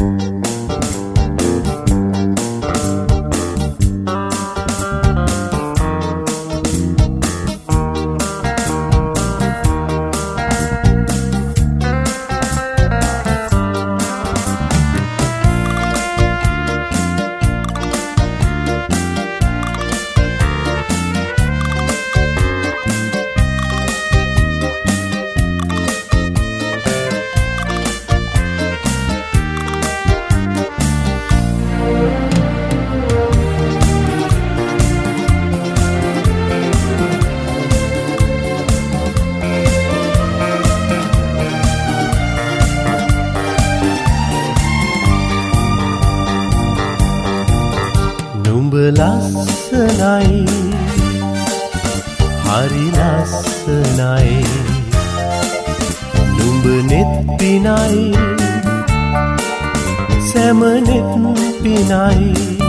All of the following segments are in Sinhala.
නුඹ ලස්සනයි හරි ලස්සනයි නුඹ නෙත් පිනයි සෑම නෙත් පිනයි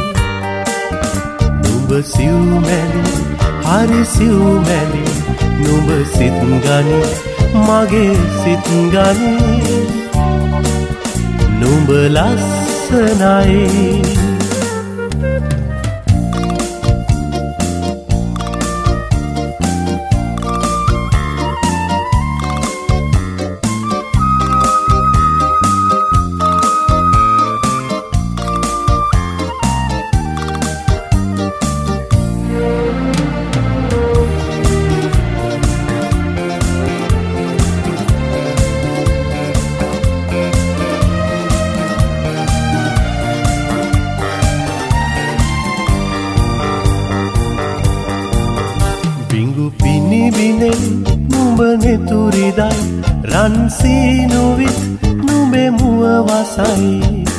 නුඹ සිව්මැලි හරි සිව්මැලි නුඹ සිත් ගනි මගේ සිත් ගනි නුඹ ලස්සනයි බිඟු පිනිබිනෙන් නුඹ නෙතුරිදයි රන්සීනුවිත් නුඹේ මුව වසයි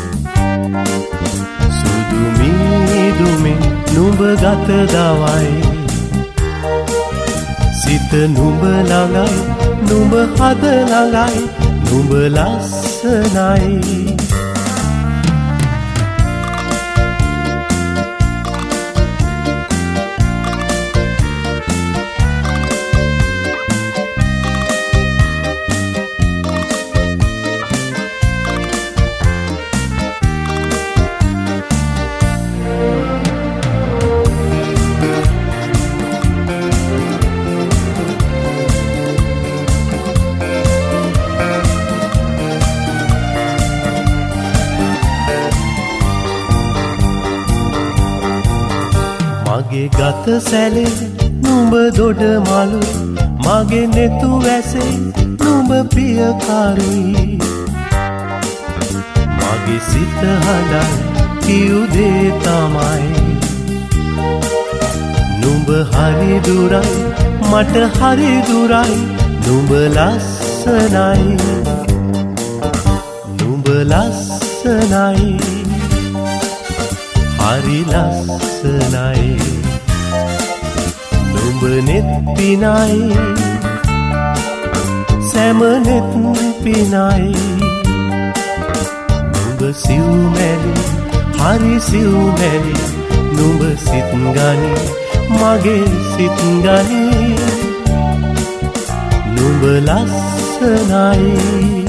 සුදු මීදුමෙන් නුඹ ගත දවයි සිත නුඹ ළඟයි නුඹ හද ළඟයි නුඹ ලස්සනයි මගේ ගත සැලේ නුඹ දොඩ මලු මගේ නෙතු වැසේ නුඹ ප්‍රියකාරී මගේ සිත හඬයි කිව්දේ තමයි නුඹ හරි දුරයි මට හරි දුරයි නුඹ ලස්සනයි නුඹ ලස්සනයි හරි ලස්සනයි නුඹ නෙත් පිනයි සෑම නෙත් පිනයි නුඹ සිව්මැලි හරි සිව්මැලි නුඹ සිත් ගනි මගේ සිත් ගනි නුඹ ලස්සනයි